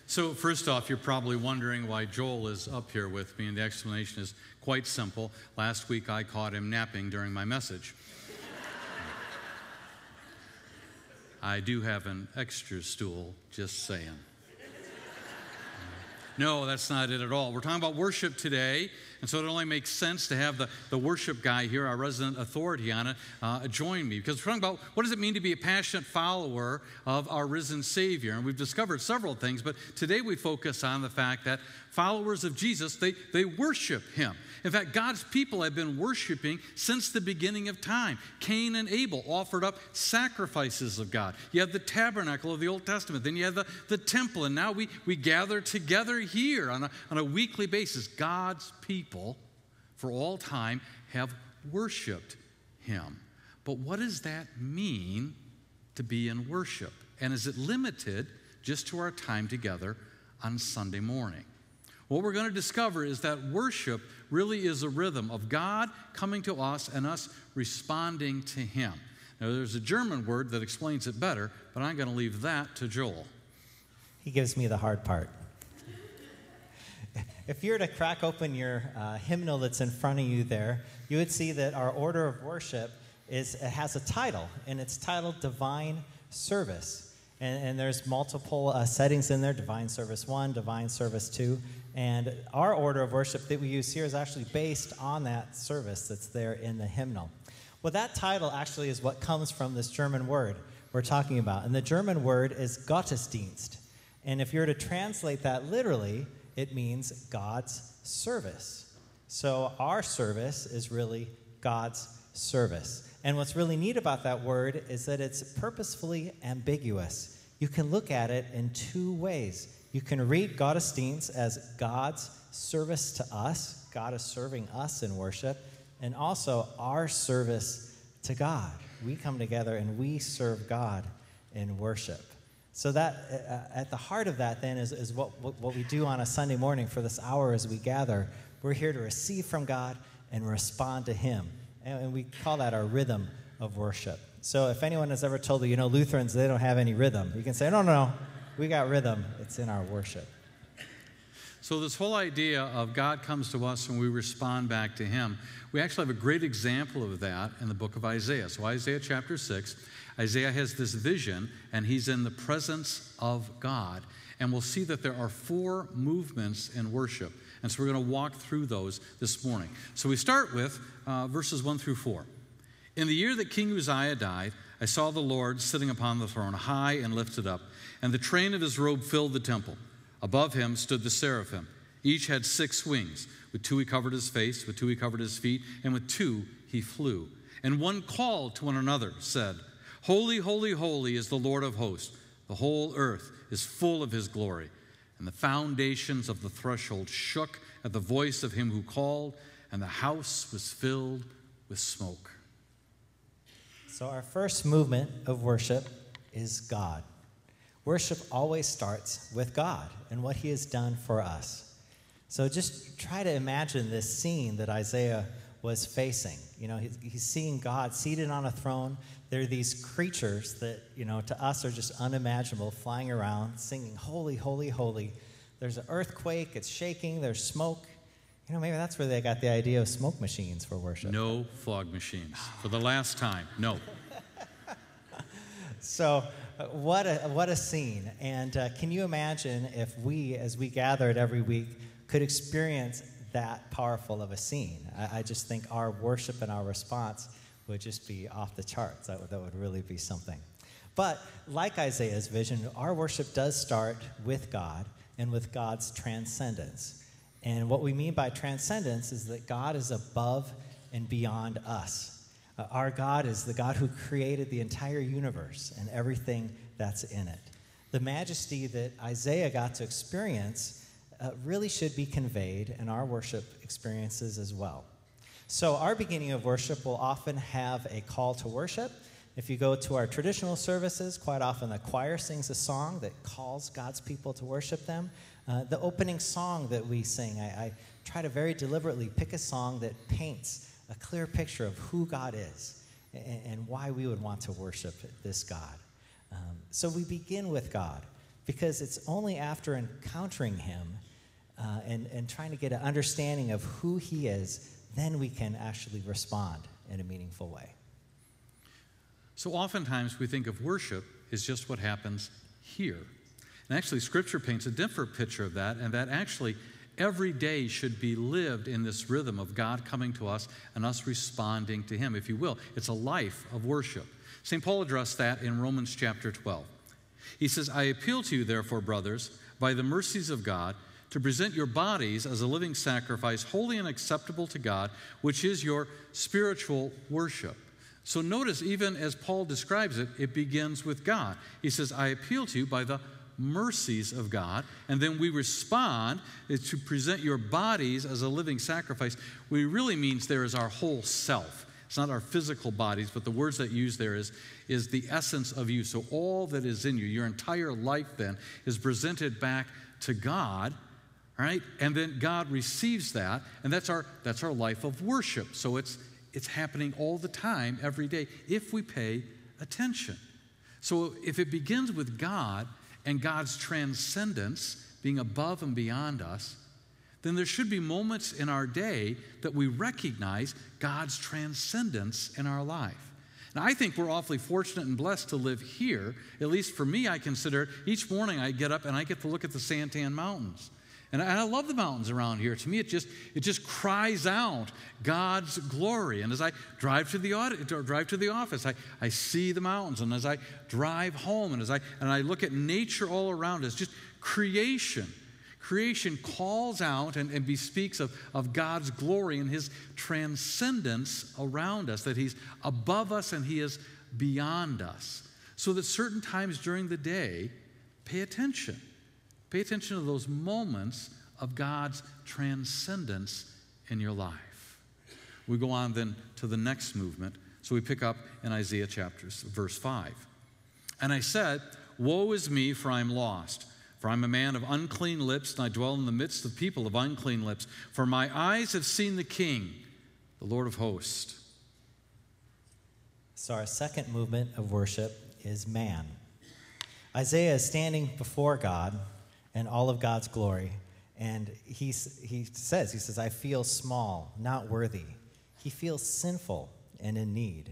So first off, you're probably wondering why Joel is up here with me, and the explanation is quite simple. Last week I caught him napping during my message. I do have an extra stool, just saying. No, that's not it at all. We're talking about worship today, and so it only makes sense to have the worship guy here, our resident authority on it, join me. Because we're talking about what does it mean to be a passionate follower of our risen Savior. And we've discovered several things, but today we focus on the fact that followers of Jesus, they worship Him. In fact, God's people have been worshiping since the beginning of time. Cain and Abel offered up sacrifices of God. You have the tabernacle of the Old Testament. Then you have the temple. And now we gather together here on a weekly basis. God's people for all time have worshiped Him. But what does that mean to be in worship? And is it limited just to our time together on Sunday morning? What we're going to discover is that worship really is a rhythm of God coming to us and us responding to Him. Now, there's a German word that explains it better, but I'm going to leave that to Joel. He gives me the hard part. If you were to crack open your hymnal that's in front of you there, you would see that our order of worship has a title, and it's titled Divine Service. And there's multiple settings in there, Divine Service 1, Divine Service 2. And our order of worship that we use here is actually based on that service that's there in the hymnal. Well, that title actually is what comes from this German word we're talking about. And the German word is Gottesdienst. And if you were to translate that literally, it means God's service. So our service is really God's service. And what's really neat about that word is that it's purposefully ambiguous. You can look at it in two ways. You can read Gottesdienst as God's service to us. God is serving us in worship. And also our service to God. We come together and we serve God in worship. So that at the heart of that then is what we do on a Sunday morning for this hour as we gather. We're here to receive from God and respond to Him. And we call that our rhythm of worship. So if anyone has ever told you, Lutherans, they don't have any rhythm, you can say, no, we got rhythm. It's in our worship. So this whole idea of God comes to us and we respond back to Him, we actually have a great example of that in the book of Isaiah. So Isaiah chapter 6, Isaiah has this vision, and he's in the presence of God. And we'll see that there are 4 movements in worship. And so we're going to walk through those this morning. So we start with verses 1 through 4. In the year that King Uzziah died, I saw the Lord sitting upon the throne, high and lifted up, and the train of His robe filled the temple. Above Him stood the seraphim. Each had 6 wings. With 2 He covered His face, with 2 He covered His feet, and with 2 He flew. And one called to one another, said, Holy, holy, holy is the Lord of hosts. The whole earth is full of His glory. And the foundations of the threshold shook at the voice of Him who called, and the house was filled with smoke. So our first movement of worship is God. Worship always starts with God and what He has done for us. So just try to imagine this scene that Isaiah was facing. He's seeing God seated on a throne. There are these creatures that, to us are just unimaginable, flying around, singing, holy, holy, holy. There's an earthquake, it's shaking, there's smoke. Maybe that's where they got the idea of smoke machines for worship. No fog machines. For the last time, no. So what a scene. And can you imagine if we, as we gathered every week, could experience that powerful of a scene? I just think our worship and our response would just be off the charts. That would really be something. But like Isaiah's vision, our worship does start with God and with God's transcendence. And what we mean by transcendence is that God is above and beyond us. Our God is the God who created the entire universe and everything that's in it. The majesty that Isaiah got to experience really should be conveyed in our worship experiences as well. So our beginning of worship will often have a call to worship. If you go to our traditional services, quite often the choir sings a song that calls God's people to worship them. The opening song that we sing, I try to very deliberately pick a song that paints a clear picture of who God is and why we would want to worship this God. So we begin with God because it's only after encountering him and trying to get an understanding of who he is, then we can actually respond in a meaningful way. So oftentimes we think of worship as just what happens here. And actually, Scripture paints a different picture of that, and that actually every day should be lived in this rhythm of God coming to us and us responding to him, if you will. It's a life of worship. St. Paul addressed that in Romans chapter 12. He says, I appeal to you, therefore, brothers, by the mercies of God, to present your bodies as a living sacrifice, holy and acceptable to God, which is your spiritual worship. So notice, even as Paul describes it, it begins with God. He says, I appeal to you by the mercies of God, and then we respond to present your bodies as a living sacrifice. What it really means there is our whole self. It's not our physical bodies, but the words that use there is the essence of you. So all that is in you, your entire life then, is presented back to God, right? And then God receives that, and that's our life of worship. So it's happening all the time, every day, if we pay attention. So if it begins with God and God's transcendence, being above and beyond us, then there should be moments in our day that we recognize God's transcendence in our life. Now, I think we're awfully fortunate and blessed to live here. At least for me, I consider it. Each morning I get up and I get to look at the Santan Mountains. And I love the mountains around here. To me, it just cries out God's glory. And as I drive to the office, I see the mountains. And as I drive home, and I look at nature all around us, just creation calls out and bespeaks of God's glory and his transcendence around us, that he's above us and he is beyond us. So that certain times during the day, pay attention. Pay attention to those moments of God's transcendence in your life. We go on then to the next movement. So we pick up in Isaiah verse 5. And I said, woe is me, for I am lost. For I am a man of unclean lips, and I dwell in the midst of people of unclean lips. For my eyes have seen the King, the Lord of hosts. So our second movement of worship is man. Isaiah is standing before God and all of God's glory. And he says, I feel small, not worthy. He feels sinful and in need.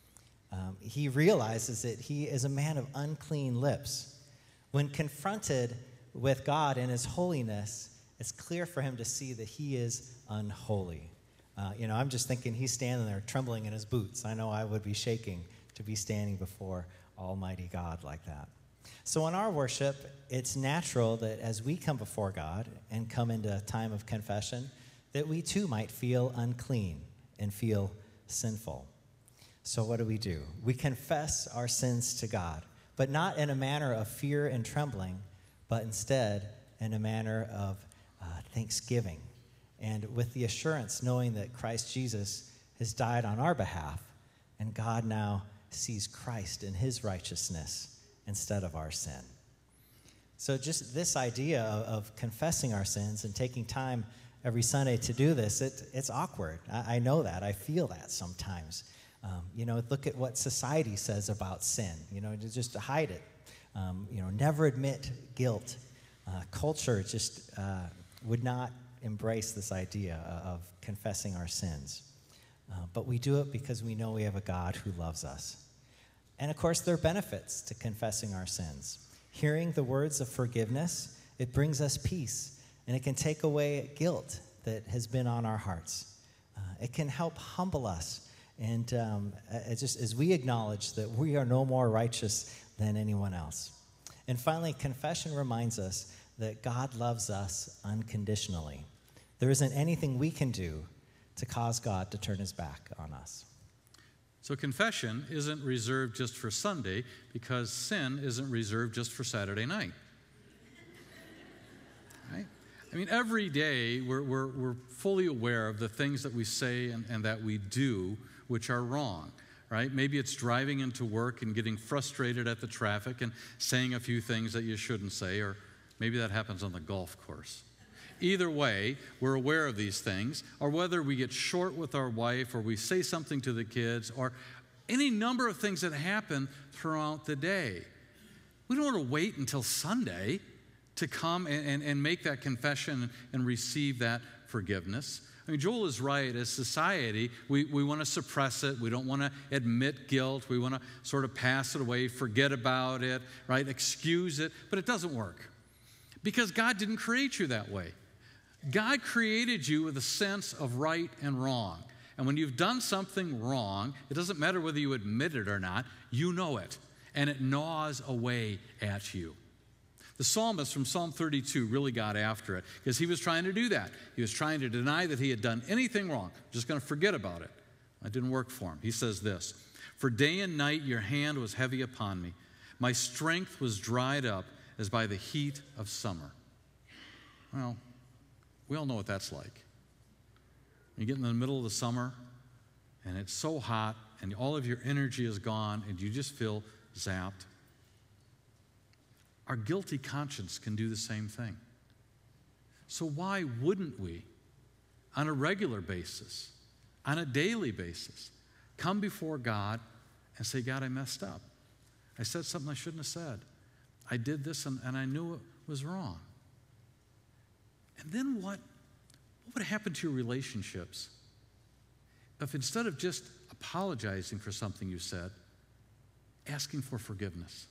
He realizes that he is a man of unclean lips. When confronted with God and his holiness, it's clear for him to see that he is unholy. I'm just thinking he's standing there trembling in his boots. I know I would be shaking to be standing before Almighty God like that. So in our worship, it's natural that as we come before God and come into a time of confession, that we too might feel unclean and feel sinful. So what do? We confess our sins to God, but not in a manner of fear and trembling, but instead in a manner of thanksgiving, and with the assurance knowing that Christ Jesus has died on our behalf, and God now sees Christ in his righteousness instead of our sin. So just this idea of confessing our sins and taking time every Sunday to do this, it's awkward. I know that. I feel that sometimes. Look at what society says about sin, just to hide it. Never admit guilt. Culture just would not embrace this idea of confessing our sins. But we do it because we know we have a God who loves us. And of course, there are benefits to confessing our sins. Hearing the words of forgiveness, it brings us peace, and it can take away guilt that has been on our hearts. It can help humble us, and just as we acknowledge that we are no more righteous than anyone else. And finally, confession reminds us that God loves us unconditionally. There isn't anything we can do to cause God to turn his back on us. So confession isn't reserved just for Sunday, because sin isn't reserved just for Saturday night. Right? I mean, every day we're fully aware of the things that we say and that we do which are wrong. Right? Maybe it's driving into work and getting frustrated at the traffic and saying a few things that you shouldn't say, or maybe that happens on the golf course. Either way, we're aware of these things, or whether we get short with our wife, or we say something to the kids, or any number of things that happen throughout the day. We don't want to wait until Sunday to come and make that confession and receive that forgiveness. I mean, Joel is right. As society, we want to suppress it. We don't want to admit guilt. We want to sort of pass it away, forget about it, right? Excuse it. But it doesn't work because God didn't create you that way. God created you with a sense of right and wrong. And when you've done something wrong, it doesn't matter whether you admit it or not, you know it. And it gnaws away at you. The psalmist from Psalm 32 really got after it because he was trying to do that. He was trying to deny that he had done anything wrong, just going to forget about it. It didn't work for him. He says this, "For day and night your hand was heavy upon me. My strength was dried up as by the heat of summer." Well, we all know what that's like. You get in the middle of the summer and it's so hot and all of your energy is gone and you just feel zapped. Our guilty conscience can do the same thing. So why wouldn't we, on a regular basis, on a daily basis, come before God and say, God, I messed up. I said something I shouldn't have said. I did this and I knew it was wrong. And then what would happen to your relationships if instead of just apologizing for something you said, asking for forgiveness?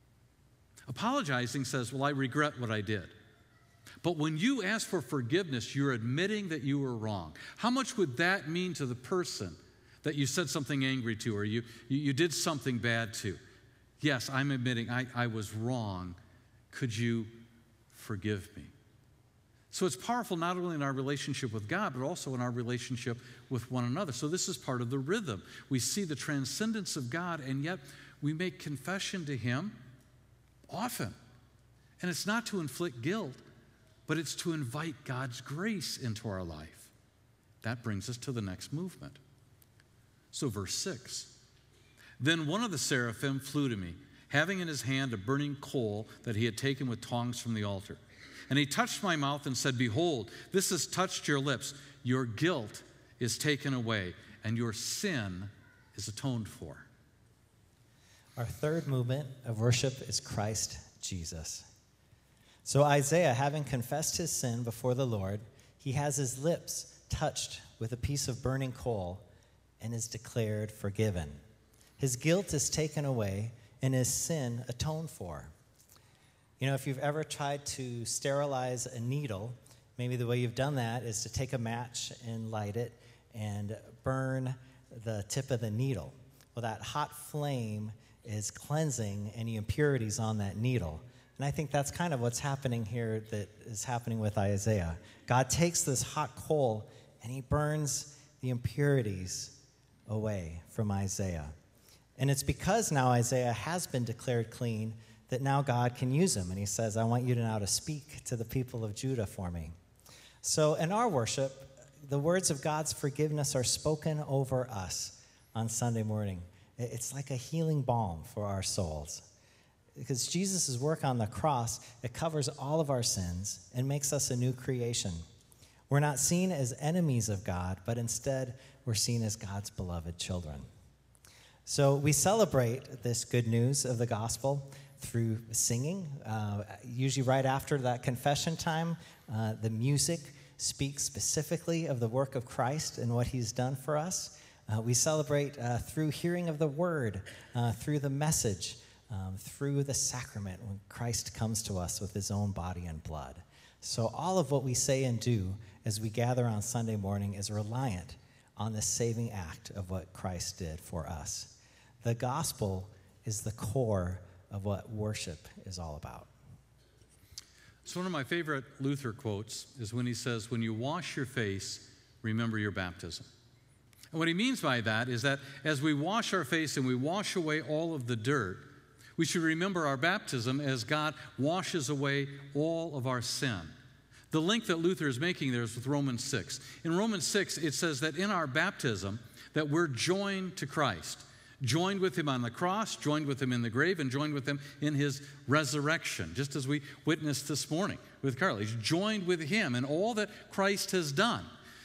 Apologizing says, well, I regret what I did. But when you ask for forgiveness, you're admitting that you were wrong. How much would that mean to the person that you said something angry to or you did something bad to? Yes, I'm admitting I was wrong. Could you forgive me? So it's powerful not only in our relationship with God, but also in our relationship with one another. So this is part of the rhythm. We see the transcendence of God, and yet we make confession to Him often. And it's not to inflict guilt, but it's to invite God's grace into our life. That brings us to the next movement. So verse 6. Then one of the seraphim flew to me, having in his hand a burning coal that he had taken with tongs from the altar. And he touched my mouth and said, Behold, this has touched your lips. Your guilt is taken away, and your sin is atoned for. Our third movement of worship is Christ Jesus. So Isaiah, having confessed his sin before the Lord, he has his lips touched with a piece of burning coal and is declared forgiven. His guilt is taken away and his sin atoned for. You know, if you've ever tried to sterilize a needle, maybe the way you've done that is to take a match and light it and burn the tip of the needle. Well, that hot flame is cleansing any impurities on that needle. And I think that's kind of what's happening here that is happening with Isaiah. God takes this hot coal and he burns the impurities away from Isaiah. And it's because now Isaiah has been declared clean that now God can use him. And he says, I want you now to speak to the people of Judah for me. So in our worship, the words of God's forgiveness are spoken over us on Sunday morning. It's like a healing balm for our souls. Because Jesus' work on the cross, it covers all of our sins and makes us a new creation. We're not seen as enemies of God, but instead we're seen as God's beloved children. So we celebrate this good news of the gospel through singing. Usually right after that confession time, the music speaks specifically of the work of Christ and what he's done for us. We celebrate through hearing of the word, through the message, through the sacrament when Christ comes to us with his own body and blood. So all of what we say and do as we gather on Sunday morning is reliant on the saving act of what Christ did for us. The gospel is the core of what worship is all about. So one of my favorite Luther quotes is when he says, when you wash your face, remember your baptism. And what he means by that is that as we wash our face and we wash away all of the dirt, we should remember our baptism as God washes away all of our sin. The link that Luther is making there is with Romans 6. In Romans 6, it says that in our baptism, that we're joined to Christ, joined with him on the cross, joined with him in the grave, and joined with him in his resurrection, just as we witnessed this morning with Carly. He's joined with him in all that Christ has done.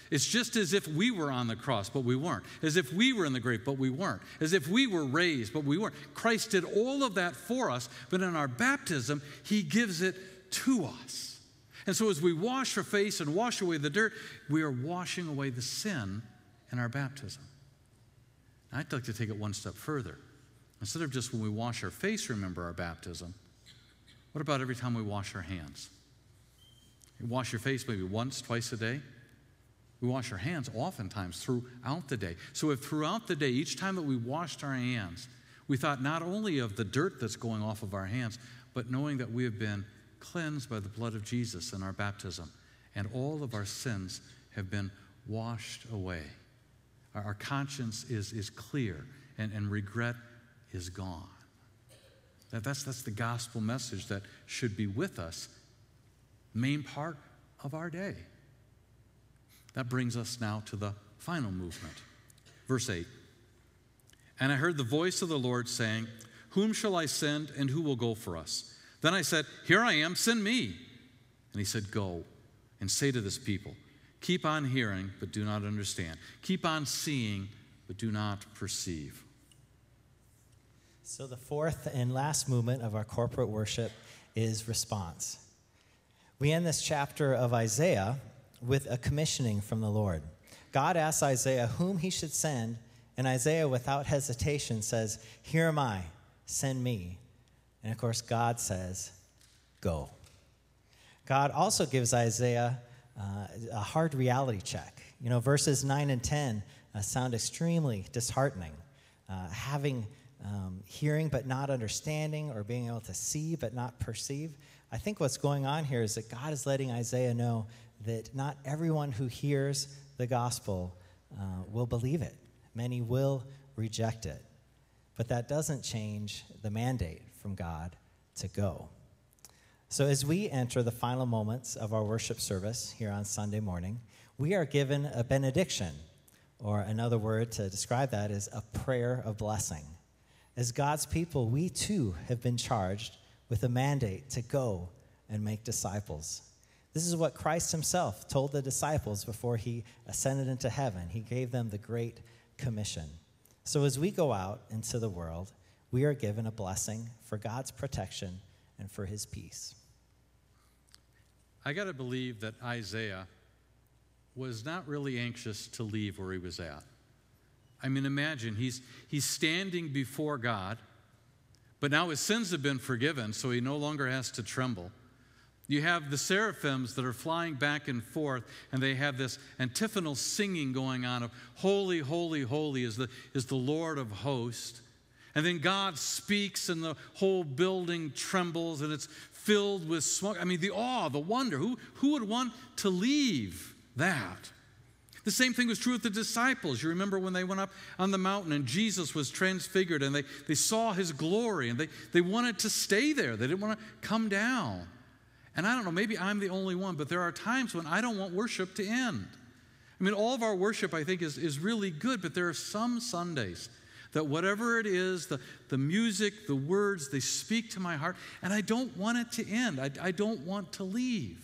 It's just as if we were on the cross, but we weren't. As if we were in the grave, but we weren't. As if we were raised, but we weren't. Christ did all of that for us, but in our baptism, he gives it to us. And so as we wash our face and wash away the dirt, we are washing away the sin in our baptism. Now, I'd like to take it one step further. Instead of just when we wash our face, remember our baptism, what about every time we wash our hands? You wash your face maybe once, twice a day. We wash our hands oftentimes throughout the day. So if throughout the day, each time that we washed our hands, we thought not only of the dirt that's going off of our hands, but knowing that we have been cleansed by the blood of Jesus in our baptism, and all of our sins have been washed away. Our conscience is clear, and regret is gone. That's the gospel message that should be with us, main part of our day. That brings us now to the final movement. Verse 8. And I heard the voice of the Lord saying, whom shall I send, and who will go for us? Then I said, here I am, send me. And he said, go and say to this people, keep on hearing, but do not understand. Keep on seeing, but do not perceive. So the fourth and last movement of our corporate worship is response. We end this chapter of Isaiah with a commissioning from the Lord. God asks Isaiah whom he should send, and Isaiah, without hesitation, says, here am I, send me. And of course, God says, go. God also gives Isaiah a hard reality check. You know, verses 9 and 10 sound extremely disheartening. Hearing but not understanding, or being able to see but not perceive. I think what's going on here is that God is letting Isaiah know that not everyone who hears the gospel will believe it. Many will reject it. But that doesn't change the mandate from God to go. So as we enter the final moments of our worship service here on Sunday morning, we are given a benediction, or another word to describe that is a prayer of blessing. As God's people, we too have been charged with a mandate to go and make disciples. This is what Christ himself told the disciples before he ascended into heaven. He gave them the Great Commission. So as we go out into the world, we are given a blessing for God's protection and for his peace. I got to believe that Isaiah was not really anxious to leave where he was at. I mean, imagine, he's standing before God, but now his sins have been forgiven, so he no longer has to tremble. You have the seraphims that are flying back and forth, and they have this antiphonal singing going on of holy, holy, holy is the Lord of hosts. And then God speaks, and the whole building trembles, and it's filled with smoke. I mean, the awe, the wonder. Who would want to leave that? The same thing was true with the disciples. You remember when they went up on the mountain and Jesus was transfigured, and they saw his glory, and they wanted to stay there. They didn't want to come down. And I don't know, maybe I'm the only one, but there are times when I don't want worship to end. I mean, all of our worship, I think, is really good, but there are some Sundays that whatever it is, the music, the words, they speak to my heart, and I don't want it to end. I don't want to leave.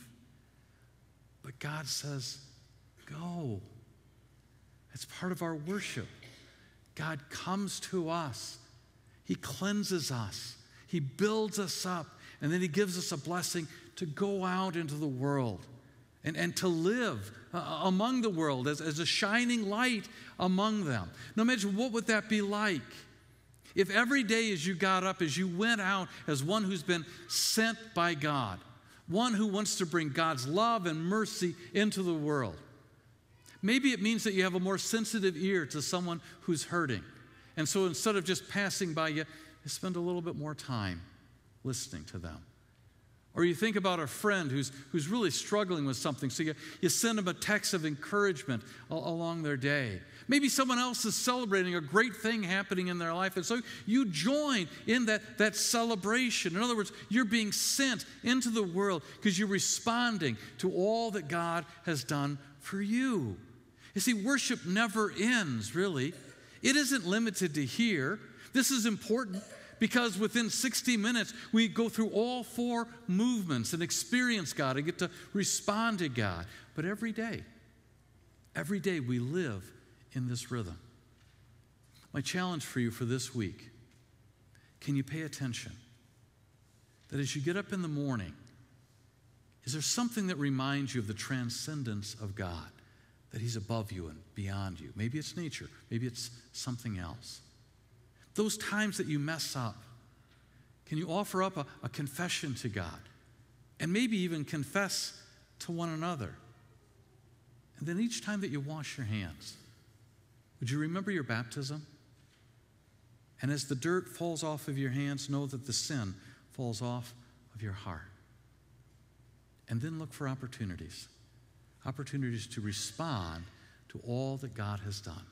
But God says, go. It's part of our worship. God comes to us. He cleanses us. He builds us up, and then he gives us a blessing to go out into the world and to live among the world as a shining light among them. Now imagine, what would that be like if every day as you got up, as you went out as one who's been sent by God, one who wants to bring God's love and mercy into the world. Maybe it means that you have a more sensitive ear to someone who's hurting. And so instead of just passing by, you spend a little bit more time listening to them. Or you think about a friend who's really struggling with something, so you send them a text of encouragement along their day. Maybe someone else is celebrating a great thing happening in their life, and so you join in that celebration. In other words, you're being sent into the world because you're responding to all that God has done for you. You see, worship never ends, really. It isn't limited to here. This is important because within 60 minutes, we go through all four movements and experience God and get to respond to God. But every day, Every day we live in this rhythm. My challenge for you for this week, can you pay attention? That as you get up in the morning, is there something that reminds you of the transcendence of God? That He's above you and beyond you. Maybe it's nature. Maybe it's something else. Those times that you mess up, can you offer up a confession to God? And maybe even confess to one another. And then each time that you wash your hands, would you remember your baptism? And as the dirt falls off of your hands, know that the sin falls off of your heart. And then look for opportunities to respond to all that God has done.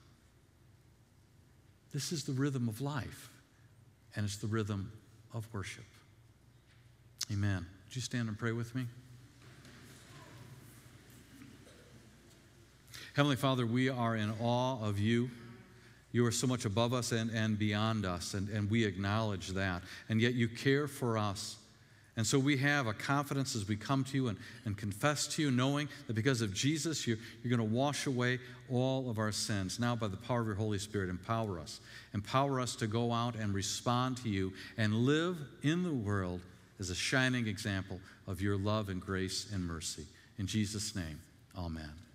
This is the rhythm of life, and it's the rhythm of worship. Amen. Would you stand and pray with me? Heavenly Father, we are in awe of you. You are so much above us and beyond us, and we acknowledge that. And yet you care for us. And so we have a confidence as we come to you and confess to you, knowing that because of Jesus, you're going to wash away all of our sins. Now, by the power of your Holy Spirit, empower us. Empower us to go out and respond to you and live in the world as a shining example of your love and grace and mercy. In Jesus' name, amen.